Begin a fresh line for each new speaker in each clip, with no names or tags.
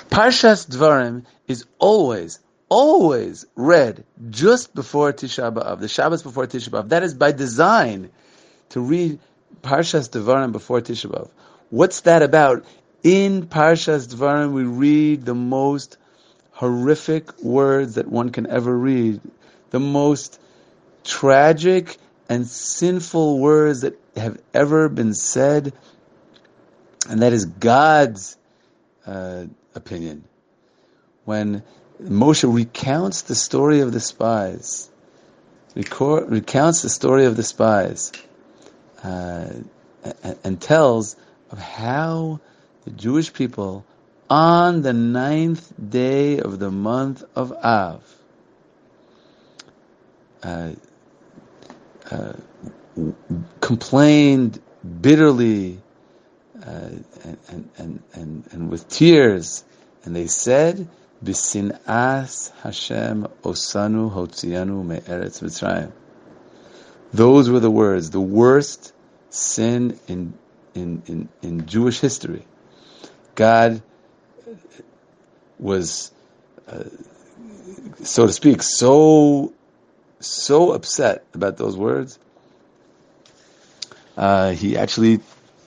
Parshas Dvarim is always read just before Tisha B'Av, the Shabbos before Tisha B'Av. That is by design, to read Parshas Dvarim before Tisha B'Av. What's that about? In Parshas Dvarim, we read the most horrific words that one can ever read, the most tragic and sinful words that have ever been said, and that is God's opinion. When Moshe recounts the story of the spies, recounts the story of the spies, and tells of how the Jewish people, on the 9th day of the month of Av, complained bitterly and with tears, and they said, "B'sin'as Hashem osanu hotzianu me'eretz Mitzrayim." Those were the words, the worst sin in Jewish history. God was, so to speak, so upset about those words. He actually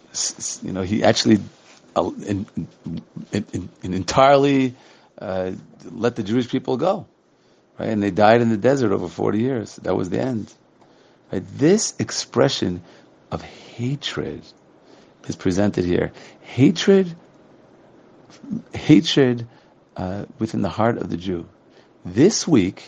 entirely let the Jewish people go, right? And they died in the desert over 40 years. That was the end. Right? This expression of hatred is presented here. Hatred within the heart of the Jew. This week,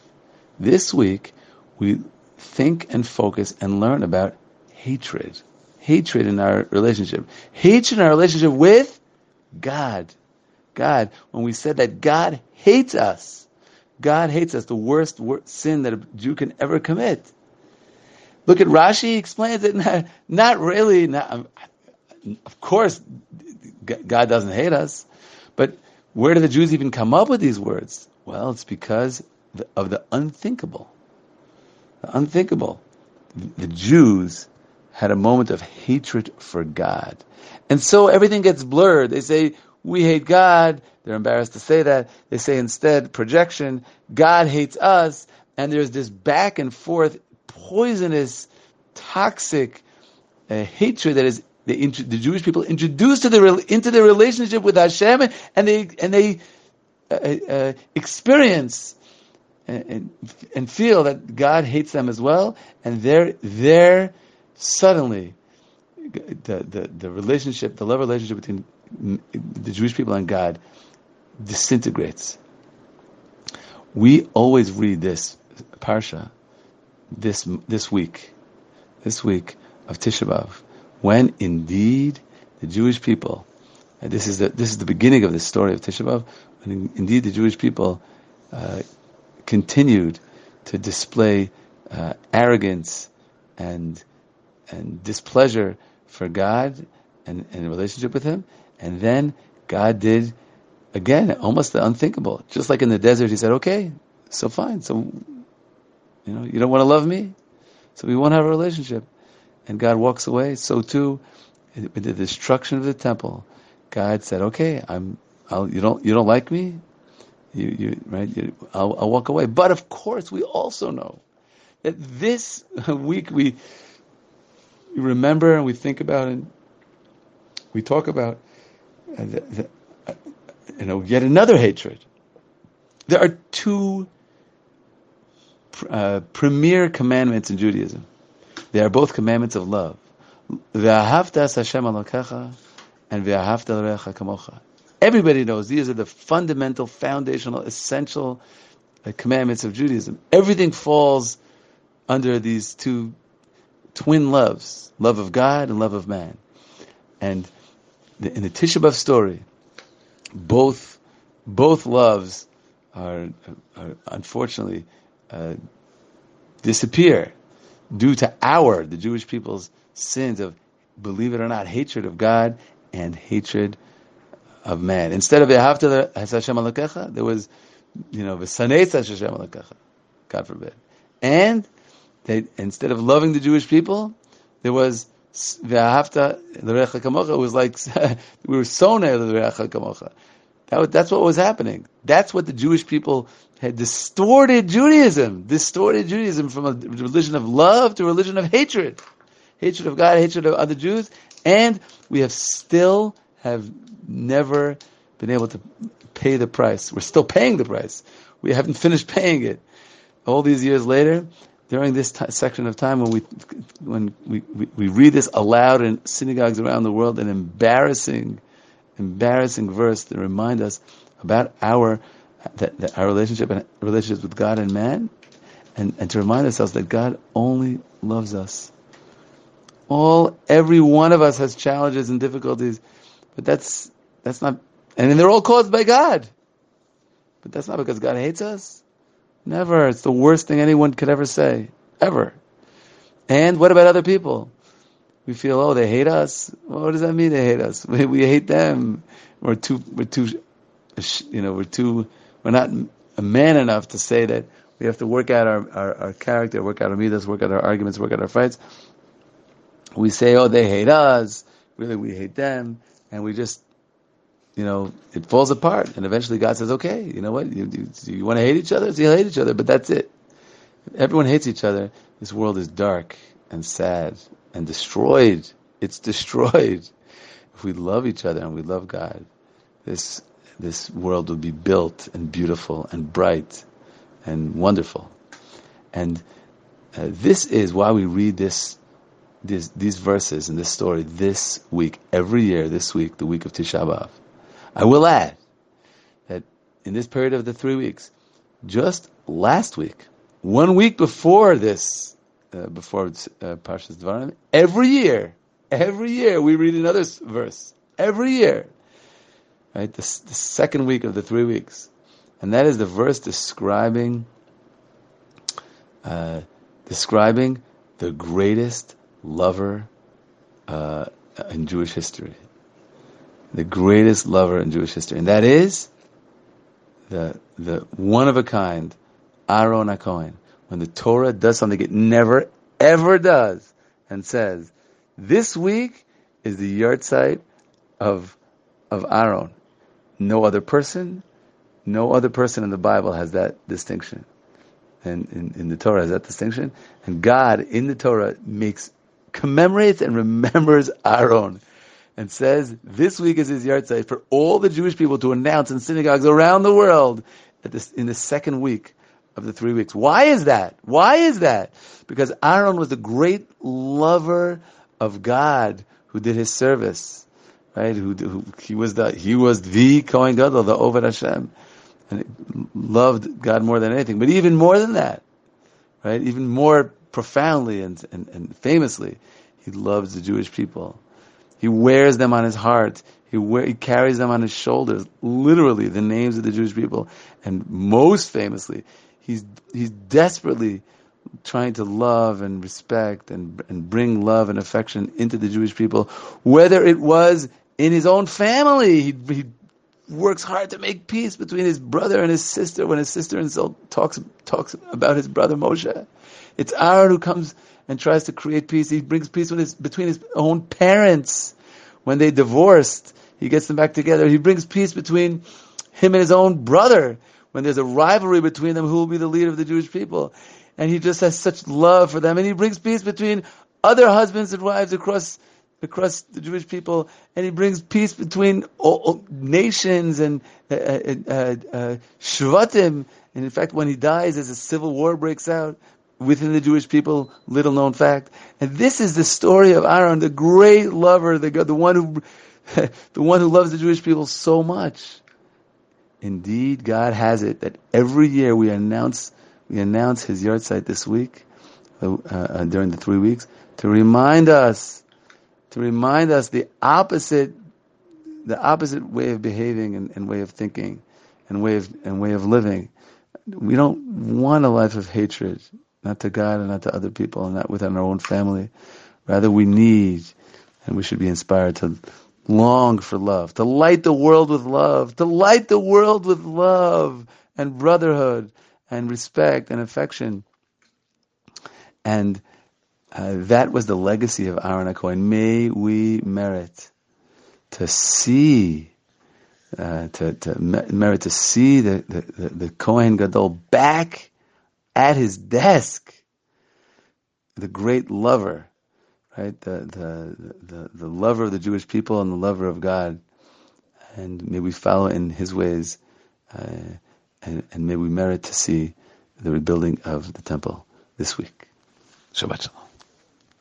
we think and focus and learn about hatred. Hatred in our relationship. Hatred in our relationship with God. God, when we said that God hates us. God hates us, the worst sin that a Jew can ever commit. Look at Rashi, he explains it, not really. Of course, God doesn't hate us. But where do the Jews even come up with these words? Well, it's because of the unthinkable. The unthinkable. The Jews had a moment of hatred for God. And so everything gets blurred. They say, we hate God. They're embarrassed to say that. They say instead, projection, God hates us. And there's this back and forth, poisonous, toxic hatred that is the Jewish people introduced into the relationship with Hashem, and they experience and feel that God hates them as well, and they're suddenly the relationship, the love relationship between the Jewish people and God disintegrates. We always read this parsha this week of Tisha B'Av, when indeed the Jewish people, and this is the beginning of the story of Tisha B'Av, when indeed the Jewish people continued to display arrogance and displeasure for God and in relationship with Him, and then God did again almost the unthinkable. Just like in the desert, He said, "Okay, so fine, so you don't want to love me, so we won't have a relationship." And God walks away. So too, with the destruction of the temple, God said, "Okay, you don't like me, I'll walk away." But of course, we also know that this week we remember and we think about and we talk about yet another hatred. There are two premier commandments in Judaism. They are both commandments of love. Ve'ahavta Hashem Elokecha and ve'ahavta l'reacha kamocha. Everybody knows these are the fundamental, foundational, essential commandments of Judaism. Everything falls under these two twin loves, love of God and love of man. And in the Tisha B'Av story, both loves are unfortunately disappear due to the Jewish people's sins of, believe it or not, hatred of God and hatred of man. Instead of Ve'ahavta Hashem Elokecha, there was, V'saneitz Hashem Elokecha, God forbid. And instead of loving the Jewish people, there was Ve'ahavta l'reacha kamocha. It was like we were sonei l'reacha kamocha. That's what was happening. That's what the Jewish people had distorted Judaism from a religion of love to a religion of hatred. Hatred of God, hatred of other Jews, and we have never been able to pay the price. We're still paying the price. We haven't finished paying it. All these years later, during this section of time when we read this aloud in synagogues around the world, an embarrassing verse to remind us about our relationships with God and man, and to remind ourselves that God only loves us. Every one of us has challenges and difficulties, but that's not, and they're all caused by God. But that's not because God hates us. Never. It's the worst thing anyone could ever say, ever. And what about other people? We feel, they hate us. Well, what does that mean? They hate us. We hate them. We're not a man enough to say that we have to work out our character, work out our midas, work out our arguments, work out our fights. We say, they hate us. Really, we hate them. And we just, it falls apart. And eventually God says, okay, you know what? You want to hate each other? So you'll hate each other, but that's it. If everyone hates each other, this world is dark and sad and destroyed. It's destroyed. If we love each other and we love God, this world will be built and beautiful and bright and wonderful. And this is why we read these verses and this story this week, every year, this week, the week of Tisha B'Av. I will add that in this period of the 3 weeks, just last week, 1 week before this, before Parshas Dvarim, every year we read another verse. Every year, right? The second week of the 3 weeks, and that is the verse describing the greatest lover in Jewish history. The greatest lover in Jewish history, and that is the one of a kind Aaron HaKohen. When the Torah does something it never ever does, and says, "This week is the yahrzeit of Aaron." No other person in the Bible has that distinction, and in the Torah has that distinction. And God in the Torah commemorates and remembers Aaron, and says this week is his yahrzeit for all the Jewish people to announce in synagogues around the world in the second week of the 3 weeks. Why is that? Because Aaron was the great lover of God who did his service, right? He was the Kohen Gadol, the Oved Hashem, and loved God more than anything. But even more than that, right? Even more profoundly and famously, he loves the Jewish people. He wears them on his heart. He carries them on his shoulders, literally, the names of the Jewish people. And most famously, he's desperately trying to love and respect and bring love and affection into the Jewish people, whether it was in his own family. He works hard to make peace between his brother and his sister when his sister talks about his brother Moshe. It's Aaron who comes and tries to create peace. He brings peace between his own parents. When they divorced, he gets them back together. He brings peace between him and his own brother. When there's a rivalry between them, who will be the leader of the Jewish people? And he just has such love for them. And he brings peace between other husbands and wives across the Jewish people. And he brings peace between all nations and shvatim. And in fact, when he dies, as a civil war breaks out within the Jewish people, little known fact. And this is the story of Aaron, the great lover, the one who loves the Jewish people so much. Indeed, God has it that every year we announce his yahrzeit this week, during the 3 weeks, to remind us the opposite way of behaving and way of thinking and way of living. We don't want a life of hatred, not to God and not to other people, and not within our own family. Rather, we need, and we should be inspired to long for love, to light the world with love, and brotherhood and respect and affection. And that was the legacy of Aaron HaKohen. May we merit to see merit to see the Kohen Gadol back at his desk, the great lover, right? The lover of the Jewish people and the lover of God. And may we follow in his ways, and may we merit to see the rebuilding of the temple this week. Shabbat Shalom.